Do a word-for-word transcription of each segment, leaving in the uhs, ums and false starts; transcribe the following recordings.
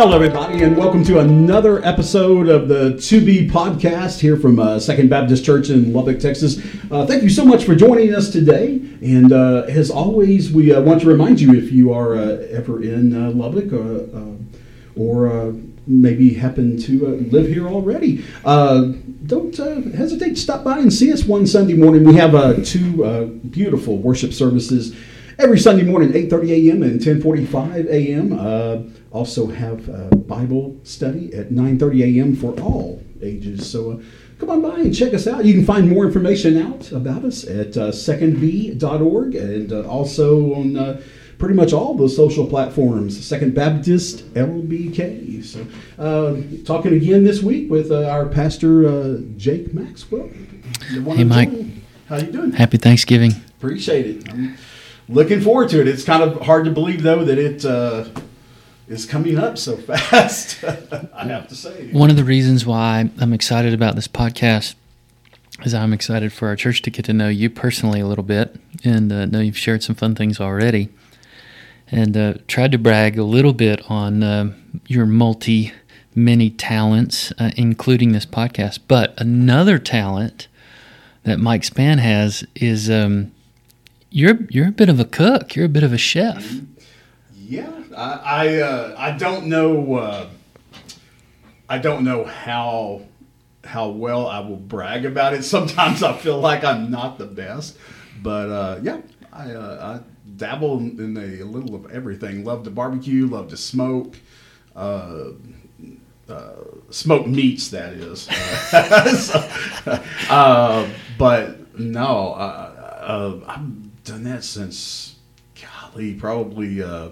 Hello, everybody, and welcome to another episode of the To Be podcast here from uh, Second Baptist Church in Lubbock, Texas. Uh, thank you so much for joining us today. And uh, as always, we uh, want to remind you, if you are uh, ever in uh, Lubbock uh, uh, or uh, maybe happen to uh, live here already, uh, don't uh, hesitate to stop by and see us one Sunday morning. We have uh, two uh, beautiful worship services every Sunday morning, eight thirty a.m. and ten forty-five a.m. Uh, also have uh, Bible study at nine thirty a.m. for all ages. So uh, come on by and check us out. You can find more information out about us at uh, second b dot org and uh, also on uh, pretty much all the social platforms, Second Baptist L B K. So uh, talking again this week with uh, our pastor, uh, Jake Maxwell. Hey, Mike. How you doing? Happy Thanksgiving. Appreciate it. I'm looking forward to it. It's kind of hard to believe, though, that it uh, is coming up so fast, I have to say. One of the reasons why I'm excited about this podcast is I'm excited for our church to get to know you personally a little bit, and uh, know you've shared some fun things already, and uh, tried to brag a little bit on uh, your multi, many talents, uh, including this podcast. But another talent that Mike Spann has is um, you're you're a bit of a cook. You're a bit of a chef. Yeah, I I, uh, I don't know uh, I don't know how how well I will brag about it. Sometimes I feel like I'm not the best, but uh, yeah, I, uh, I dabble in a, a little of everything. Love to barbecue, love to smoke, uh, uh, smoke meats, that is. Uh, so, uh, but no, uh, uh, I've done that since golly, probably. Uh,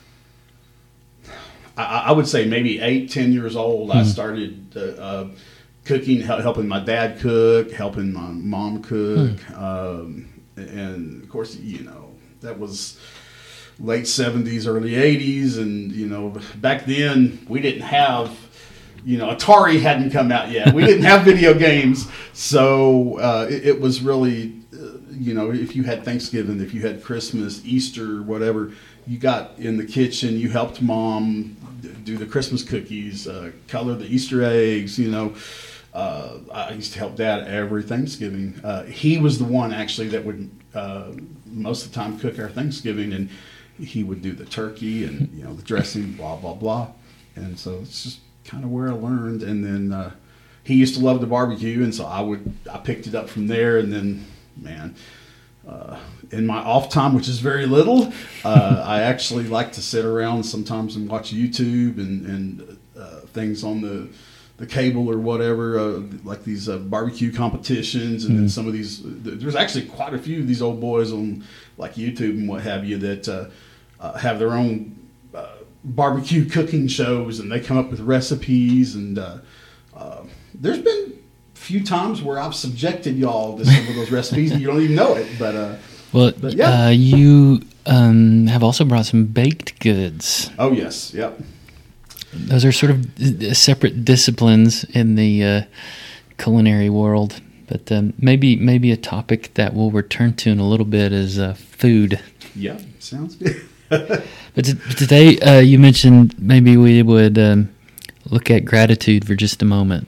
I would say maybe eight, ten years old. Mm-hmm. I started uh, uh, cooking, helping my dad cook, helping my mom cook. Mm. Um, and, of course, you know, that was late seventies, early eighties. And, you know, back then we didn't have, you know, Atari hadn't come out yet. We didn't have video games. So uh, it, it was really, uh, you know, if you had Thanksgiving, if you had Christmas, Easter, whatever, you got in the kitchen, you helped mom do the Christmas cookies, uh, color the Easter eggs, you know. Uh, I used to help Dad every Thanksgiving. Uh, he was the one, actually, that would uh, most of the time cook our Thanksgiving, and he would do the turkey and, you know, the dressing, blah, blah, blah. And so it's just kind of where I learned. And then uh, he used to love the barbecue, and so I would I picked it up from there. And then, man, Uh, in my off time, which is very little, uh, I actually like to sit around sometimes and watch YouTube and, and uh, things on the the cable or whatever, uh, like these uh, barbecue competitions, and mm. then some of these. There's actually quite a few of these old boys on like YouTube and what have you that uh, uh, have their own uh, barbecue cooking shows, and they come up with recipes. And uh, uh, there's been few times where I've subjected y'all to some of those recipes and you don't even know it, but uh well but yeah. uh, you um have also brought some baked goods. Oh yes, yep. Those are sort of separate disciplines in the uh, culinary world, but um, maybe maybe a topic that we'll return to in a little bit is uh, food. Yeah, sounds good. But t- today uh, you mentioned maybe we would um, look at gratitude for just a moment.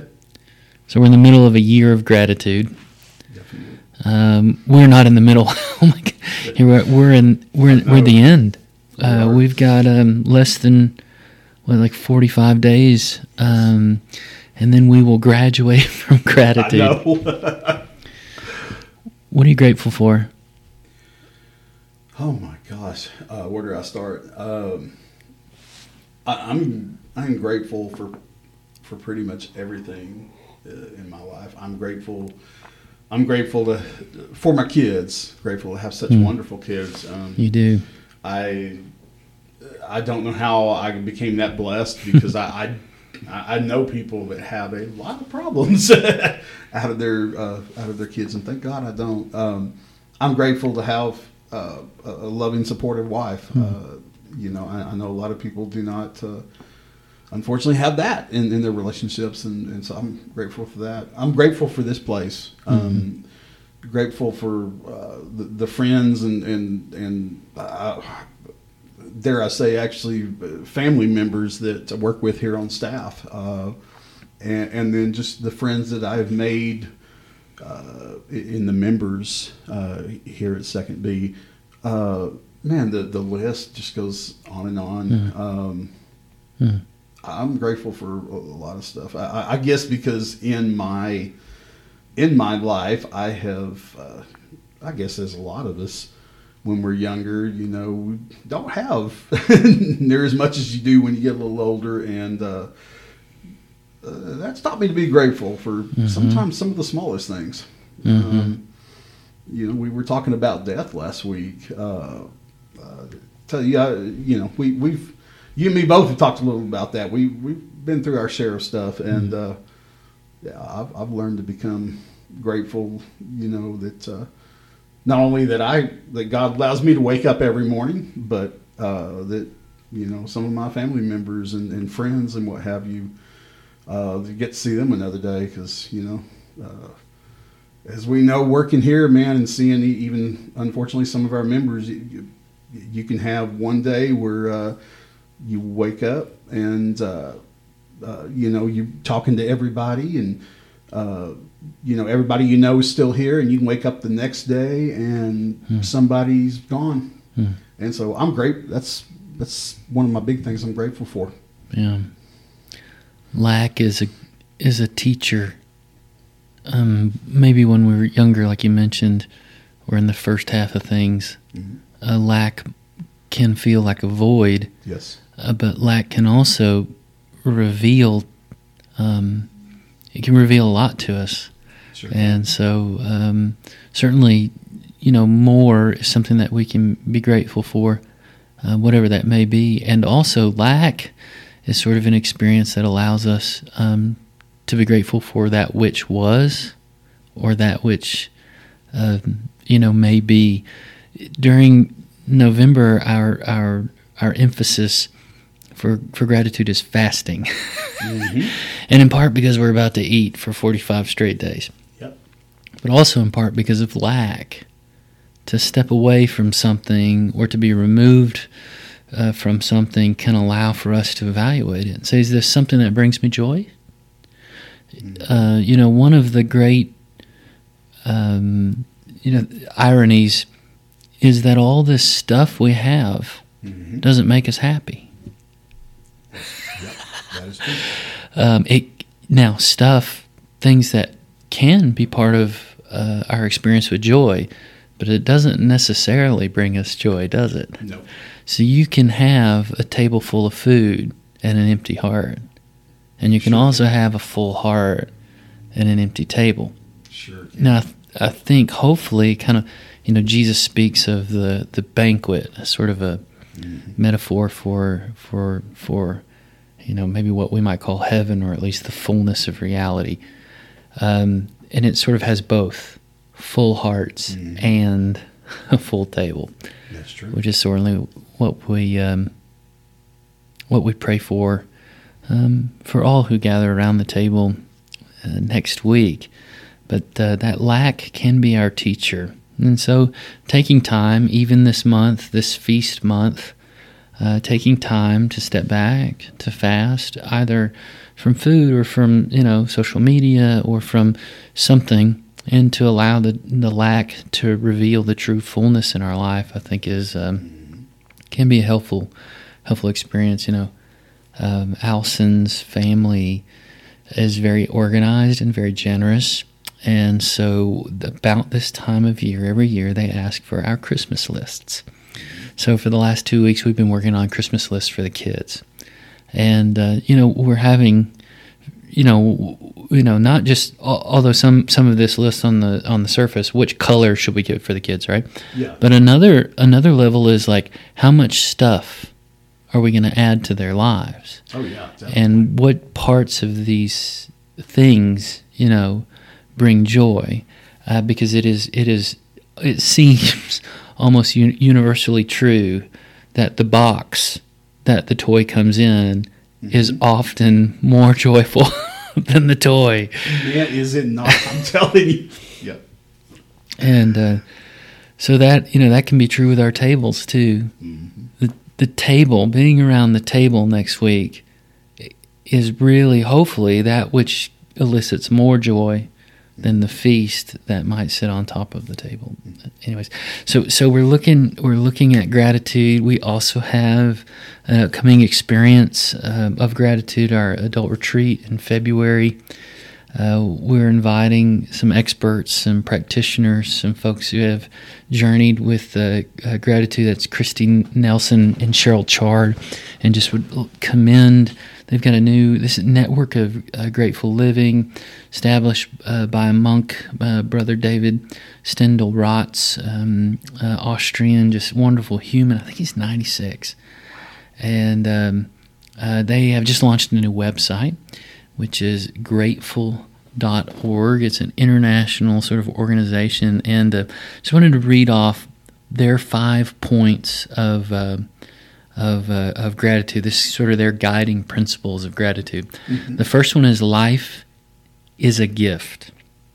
So we're in the middle of a year of gratitude. Definitely. Um, we're not in the middle. Oh my God! Here we're, we're in. We're in, we're at the end. Uh, we've got um, less than what, like forty-five days, um, and then we will graduate from gratitude. I know. What are you grateful for? Oh my gosh! Uh, where do I start? Um, I, I'm I'm grateful for for pretty much everything in my life. I'm grateful. I'm grateful to for my kids. Grateful to have such mm. wonderful kids. Um, you do. I I don't know how I became that blessed because I, I I know people that have a lot of problems out of their uh, out of their kids, and thank God I don't. Um, I'm grateful to have uh, a loving, supportive wife. Mm. Uh, you know, I, I know a lot of people do not. Uh, Unfortunately, have that in, in their relationships, and, and so I'm grateful for that. I'm grateful for this place. Um, mm-hmm. Grateful for uh, the, the friends and and and uh, dare I say, actually family members that I work with here on staff, uh, and, and then just the friends that I've made uh, in the members uh, here at Second B. Uh, man, the, the list just goes on and on. Mm. Um, mm. I'm grateful for a lot of stuff. I, I guess because in my in my life, I have, uh, I guess as a lot of us, when we're younger, you know, we don't have near as much as you do when you get a little older. And uh, uh, that's taught me to be grateful for mm-hmm. sometimes some of the smallest things. Mm-hmm. Um, you know, we were talking about death last week. Uh, uh, tell you, uh, you know, we, we've, you and me both have talked a little about that. We, we've been through our share of stuff. And uh, yeah, I've, I've learned to become grateful, you know, that uh, not only that I that God allows me to wake up every morning, but uh, that, you know, some of my family members and, and friends and what have you, uh, to get to see them another day. Because, you know, uh, as we know, working here, man, and seeing even, unfortunately, some of our members, you, you can have one day where uh, you wake up and, uh, uh, you know, you're talking to everybody and, uh, you know, everybody you know is still here, and you can wake up the next day and hmm. somebody's gone. Hmm. And so I'm great. That's that's one of my big things I'm grateful for. Yeah. Lack is a is a teacher. Um, maybe when we were younger, like you mentioned, or in the first half of things, mm-hmm. a lack can feel like a void. Yes. Uh, but lack can also reveal. Um, it can reveal a lot to us. Sure. And so um, certainly, you know, more is something that we can be grateful for, uh, whatever that may be. And also lack is sort of an experience that allows us um, to be grateful for that which was, or that which, uh, you know, may be. During November, our our our emphasis for, for gratitude is fasting. Mm-hmm. And in part because we're about to eat for forty-five straight days. But also in part because of lack. To step away from something or to be removed uh, from something can allow for us to evaluate it and say, is this something that brings me joy? Uh, you know, one of the great um, you know, ironies is that all this stuff we have mm-hmm. doesn't make us happy. Yep, that is true. um, it, now, stuff, things that can be part of uh, our experience with joy, but it doesn't necessarily bring us joy, does it? No. So you can have a table full of food and an empty heart, and you can sure. also have a full heart and an empty table. Sure. Now, I, th- I think hopefully, kind of, you know, Jesus speaks of the, the banquet, as sort of a mm-hmm. metaphor for for for, you know, maybe what we might call heaven, or at least the fullness of reality. Um, and it sort of has both full hearts mm. and a full table. That's true. Which is certainly what we um, what we pray for um, for all who gather around the table uh, next week. But uh, that lack can be our teacher, and so taking time, even this month, this feast month, uh, taking time to step back, to fast, either from food or from, you know, social media or from something, and to allow the the lack to reveal the true fullness in our life, I think is um, can be a helpful helpful experience. You know, um, Alson's family is very organized and very generous, and so about this time of year, every year they ask for our Christmas lists. So for the last two weeks, we've been working on Christmas lists for the kids. And, uh, you know, we're having, you know, you know, not just, although some, some of this lists on the on the surface, which color should we get for the kids, right? Yeah. But another another level is like, how much stuff are we going to add to their lives? Oh, yeah. Definitely. And what parts of these things, you know, bring joy? Uh, because it is, it is, it seems almost un- universally true that the box that the toy comes in mm-hmm. is often more joyful than the toy. Man, is it not? I'm telling you. Yep. And uh, so that, you know, that can be true with our tables too. Mm-hmm. The the table, being around the table next week, is really, hopefully, that which elicits more joy than the feast that might sit on top of the table. Anyways, so so we're looking we're looking at gratitude. We also have an upcoming experience uh, of gratitude, our adult retreat in February. Uh, we're inviting some experts, some practitioners, some folks who have journeyed with uh, uh, gratitude. That's Christy Nelson and Cheryl Chard, and just would commend. They've got a new this network of uh, grateful living, established uh, by a monk, uh, Brother David Stendel Rotz, um, uh, Austrian, just wonderful human. I think he's ninety-six, and um, uh, they have just launched a new website, which is grateful dot org. It's an international sort of organization, and uh, just wanted to read off their five points of uh, of uh, of gratitude. This is sort of their guiding principles of gratitude. Mm-hmm. The first one is life is a gift.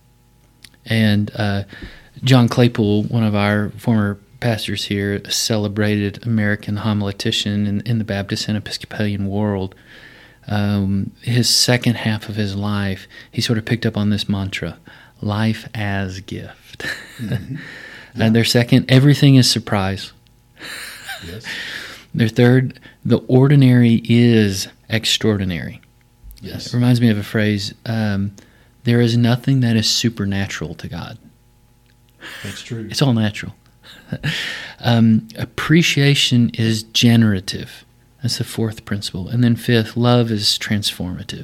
And uh, John Claypool, one of our former pastors here, a celebrated American homiletician in, in the Baptist and Episcopalian world, um, his second half of his life, he sort of picked up on this mantra, life as gift. Mm-hmm. Yeah. And their second, everything is surprise. Yes. Their third, the ordinary is extraordinary. Yes. It reminds me of a phrase, um, there is nothing that is supernatural to God. That's true. It's all natural. um, appreciation is generative. That's the fourth principle. And then fifth, love is transformative.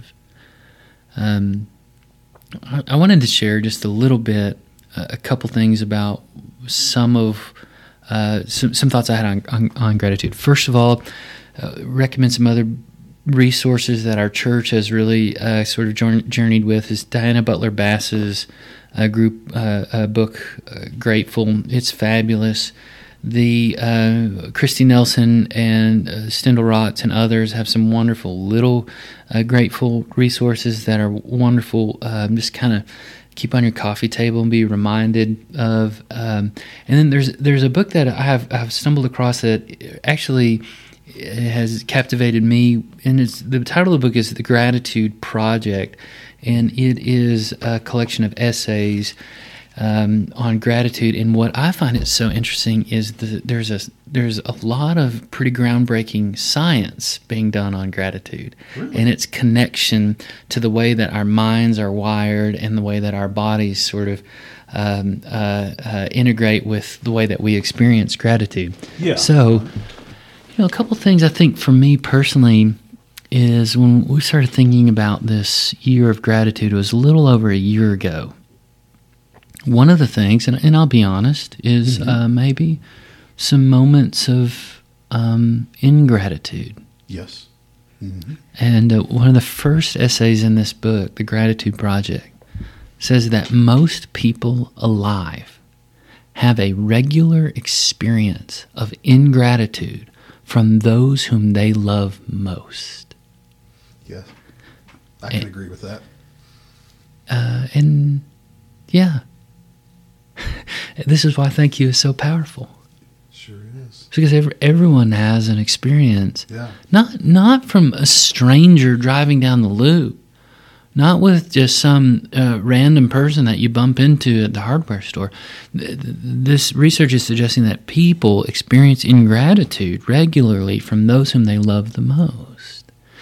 Um, I, I wanted to share just a little bit, uh, a couple things about some of Uh, some, some thoughts I had on, on, on gratitude. First of all, uh, recommend some other resources that our church has really uh, sort of journeyed with. Is Diana Butler Bass's uh, group uh, uh, book, uh, Grateful. It's fabulous. The uh, Christy Nelson and uh, Stendel Rotz and others have some wonderful little uh, grateful resources that are wonderful. Um, just kind of keep on your coffee table and be reminded of. Um, and then there's there's a book that I have I've stumbled across that actually has captivated me, and it's the title of the book is The Gratitude Project, and it is a collection of essays um, on gratitude. And what I find it so interesting is that there's a there's a lot of pretty groundbreaking science being done on gratitude, really? And its connection to the way that our minds are wired and the way that our bodies sort of um, uh, uh, integrate with the way that we experience gratitude. Yeah. So, you know, a couple things I think for me personally is when we started thinking about this year of gratitude, it was a little over a year ago. One of the things, and, and I'll be honest, is mm-hmm. uh, maybe some moments of um, ingratitude. Yes. Mm-hmm. And uh, one of the first essays in this book, The Gratitude Project, says that most people alive have a regular experience of ingratitude from those whom they love most. Yes. I can and, agree with that. Uh, and, yeah. This is why thank you is so powerful. Sure is. Because every, everyone has an experience. Yeah. Not not from a stranger driving down the loop, not with just some uh, random person that you bump into at the hardware store. This research is suggesting that people experience ingratitude regularly from those whom they love the most.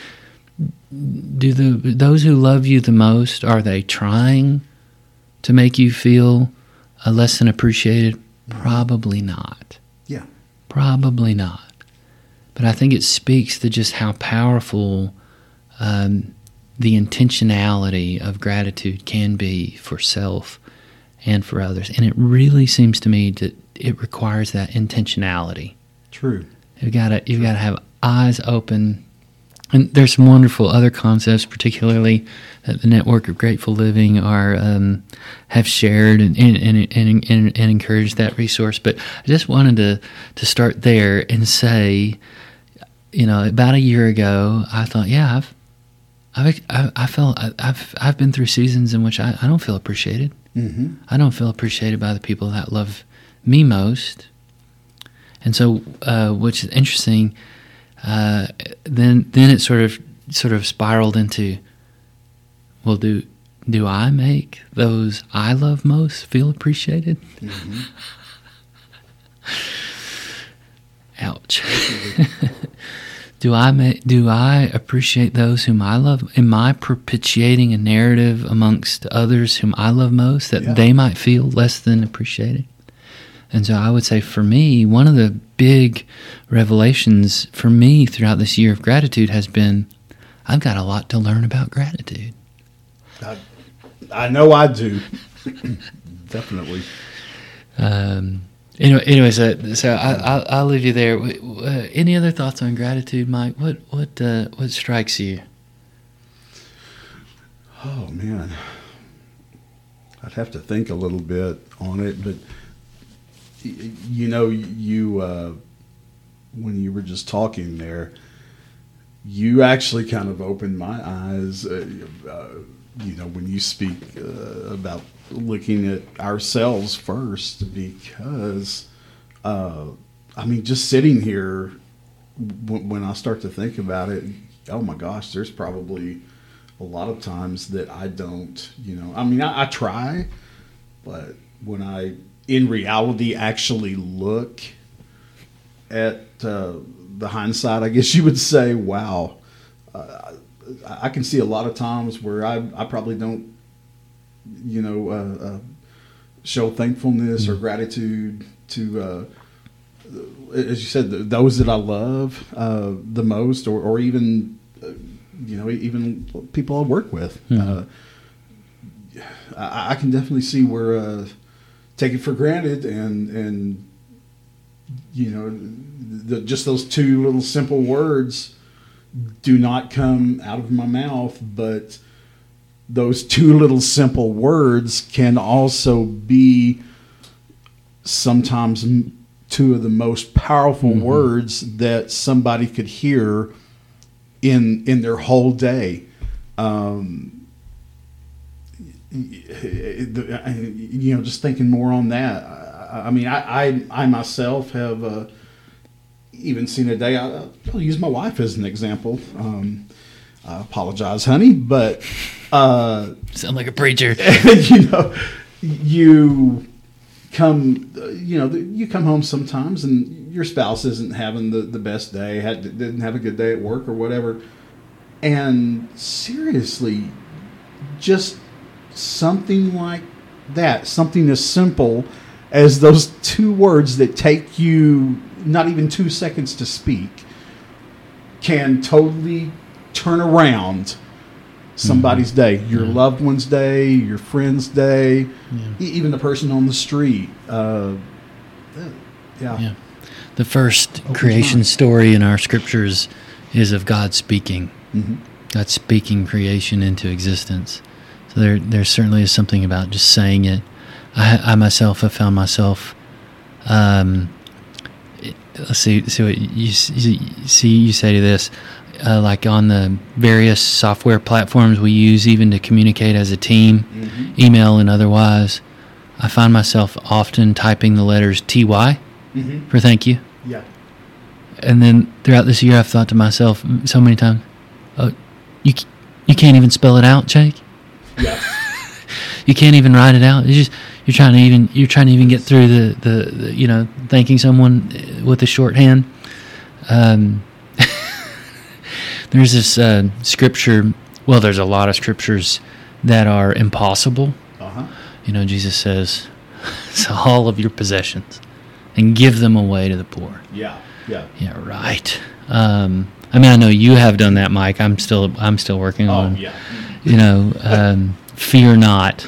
Do the those who love you the most, are they trying to make you feel Uh, less than appreciated? Probably not. Yeah. Probably not. But I think it speaks to just how powerful um, the intentionality of gratitude can be for self and for others. And it really seems to me that it requires that intentionality. True. You've got to you've got to have eyes open. And there's some wonderful other concepts, particularly that the Network of Grateful Living are um, have shared and and, and and and encouraged that resource. But I just wanted to to start there and say, you know, about a year ago, I thought, yeah, I've I've I, I felt I've I've been through seasons in which I, I don't feel appreciated. Mm-hmm. I don't feel appreciated by the people that love me most. And so, uh, which is interesting. Uh, then, then it sort of, sort of spiraled into, well, do, do I make those I love most feel appreciated? Mm-hmm. Ouch. do I make, do I appreciate those whom I love? Am I propitiating a narrative amongst others whom I love most that yeah. they might feel less than appreciated? And so I would say for me, one of the big revelations for me throughout this year of gratitude has been, I've got a lot to learn about gratitude. I, I know I do. Definitely. Um, anyway, anyways, uh, so I, I'll, I'll leave you there. Uh, any other thoughts on gratitude, Mike? What what uh, what strikes you? Oh man, I'd have to think a little bit on it, but you know, you uh, when you were just talking there, you actually kind of opened my eyes. Uh, uh, you know, when you speak uh, about looking at ourselves first, because uh, I mean, just sitting here, w- when I start to think about it, oh my gosh, there's probably a lot of times that I don't. You know, I mean, I, I try, but when I in reality actually look at uh, the hindsight, I guess you would say, wow, uh, I can see a lot of times where I, I probably don't, you know, uh, uh, show thankfulness or gratitude to, uh, as you said, those that I love uh, the most, or, or even, uh, you know, even people I work with. Mm-hmm. Uh, I, I can definitely see where uh, take it for granted, and and you know, the, just those two little simple words do not come out of my mouth, but those two little simple words can also be sometimes two of the most powerful mm-hmm. words that somebody could hear in in their whole day. Um, you know, just thinking more on that. I, I mean, I, I, I myself have uh, even seen a day. I, I'll use my wife as an example. Um, I apologize, honey, but uh, sound like a preacher. You know, you come, you know, you come home sometimes, and your spouse isn't having the, the best day, had didn't have a good day at work or whatever, and seriously, just something like that, something as simple as those two words that take you not even two seconds to speak, can totally turn around somebody's mm-hmm. day, your yeah. loved one's day, your friend's day, yeah. e- even the person on the street. Uh, yeah. yeah. The first Open creation mind. story in our scriptures is of God speaking. Mm-hmm. God speaking creation into existence. So there, there certainly is something about just saying it. I, I myself have found myself. Um, let's see, see what you, you see. You say to this, uh, like on the various software platforms we use, even to communicate as a team, mm-hmm. email and otherwise. I find myself often typing the letters T Y mm-hmm. for thank you. Yeah. And then throughout this year, I've thought to myself so many times, "Oh, you you can't even spell it out, Jake. Yeah. You can't even write it out. It's just you're trying to even you're trying to even get through the, the, the you know thanking someone with a shorthand." Um, there's this uh, scripture. Well, there's a lot of scriptures that are impossible. Uh-huh. You know, Jesus says, "Sell all of your possessions and give them away to the poor." Yeah. Yeah. Yeah. Right. Um, I mean, I know you have done that, Mike. I'm still I'm still working oh, on. Yeah. You know, um, fear not.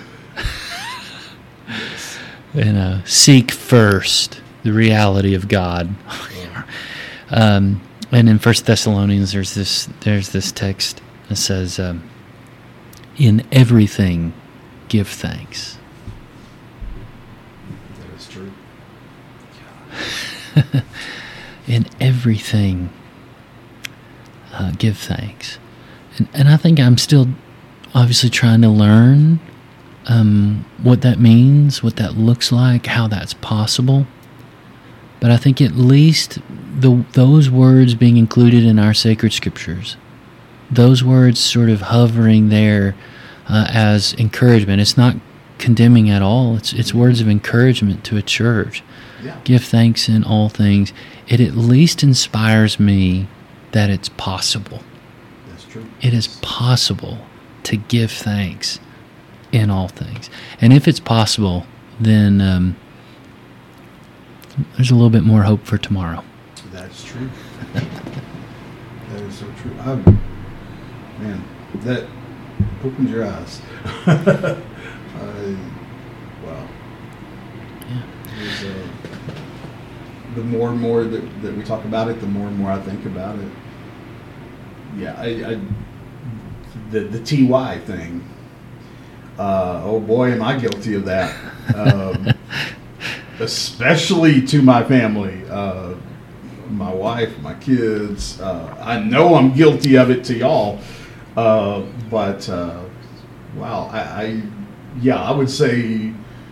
You know, seek first the reality of God. um, and in First Thessalonians, there's this there's this text that says, um, "In everything, give thanks." That is true. In everything, uh, give thanks, and and I think I'm still obviously trying to learn um, what that means, what that looks like, how that's possible. But I think at least the those words being included in our sacred scriptures, those words sort of hovering there uh, as encouragement. It's not condemning at all. It's it's words of encouragement to a church. Yeah. Give thanks in all things. It at least inspires me that it's possible. That's true. It is possible to give thanks in all things. And if it's possible, then um, there's a little bit more hope for tomorrow. That's true. That is so true. I, man, that opens your eyes. I, wow. Yeah. It was, uh, the more and more that, that we talk about it, the more and more I think about it. Yeah, I, I the the T Y thing. Uh, oh boy, am I guilty of that. Um, especially to my family, uh, my wife, my kids. Uh, I know I'm guilty of it to y'all, uh, but uh, wow, I, I yeah, I would say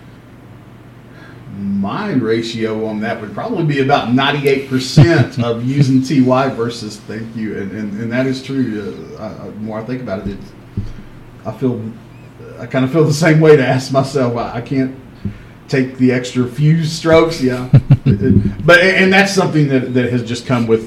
my ratio on that would probably be about ninety-eight percent of using T Y versus thank you, and and, and that is true. Uh, I, the more I think about it, it, I feel I kind of feel the same way to ask myself. I, I can't take the extra few strokes, yeah, but and that's something that, that has just come with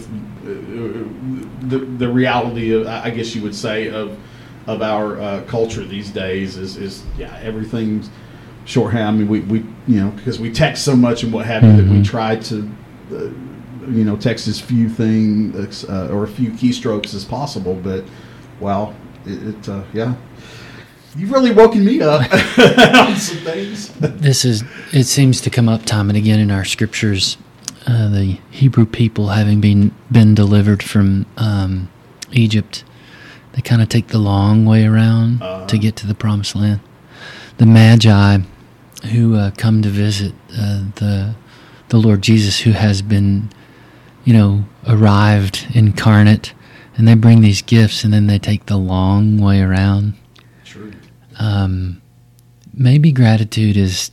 the the reality of, I guess you would say, of of our uh, culture these days is is yeah, everything's shorthand. I mean, we, we you know, because we text so much and what have you, mm-hmm. that we try to uh, you know text as few things uh, or a few keystrokes as possible. But wow, it, it uh, yeah. You've really woken me up on some things. This is, it seems to come up time and again in our scriptures. Uh, the Hebrew people, having been been delivered from um, Egypt, they kind of take the long way around uh-huh. to get to the Promised Land. The Magi, who uh, come to visit uh, the the Lord Jesus, who has been, you know, arrived incarnate, and they bring these gifts, and then they take the long way around. True. Um, maybe gratitude is,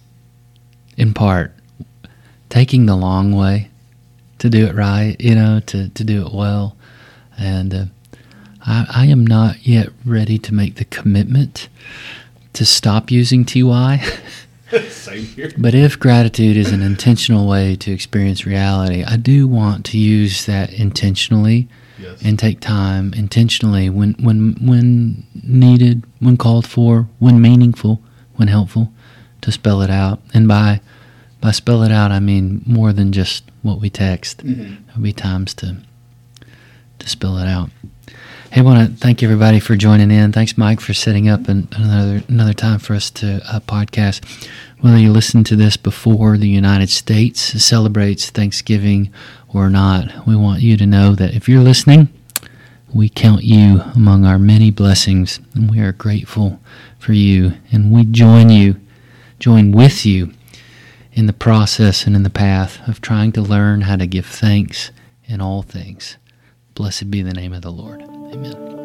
in part, taking the long way to do it right, you know, to, to do it well. And uh, I, I am not yet ready to make the commitment to stop using T Y. Same here. But if gratitude is an intentional way to experience reality, I do want to use that intentionally. Yes. And take time intentionally when, when when needed, when called for, when meaningful, when helpful, to spell it out. And by by spell it out, I mean more than just what we text. Mm-hmm. There'll be times to to spell it out. Hey, I want to thank everybody for joining in. Thanks, Mike, for setting up an, another another time for us to uh, podcast. Whether you listen to this before the United States celebrates Thanksgiving or not, we want you to know that if you're listening, we count you among our many blessings, and we are grateful for you, and we join you, join with you in the process and in the path of trying to learn how to give thanks in all things. Blessed be the name of the Lord. Amen.